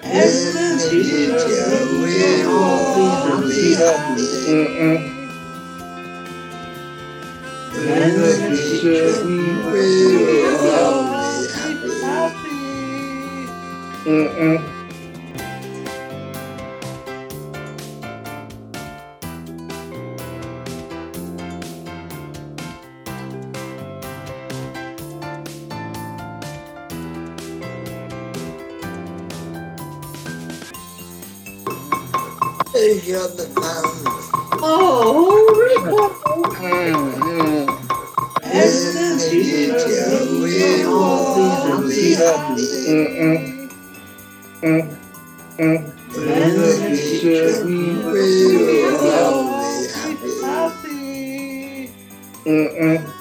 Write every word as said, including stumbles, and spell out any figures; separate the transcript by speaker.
Speaker 1: And the future we will be happy. In the future we will all be happy. Mm-mm. You're the fun. Oh, mm-hmm. In the future we will be happy. Mm-mm. Mm-mm. In the future we will all be happy. Mm-mm.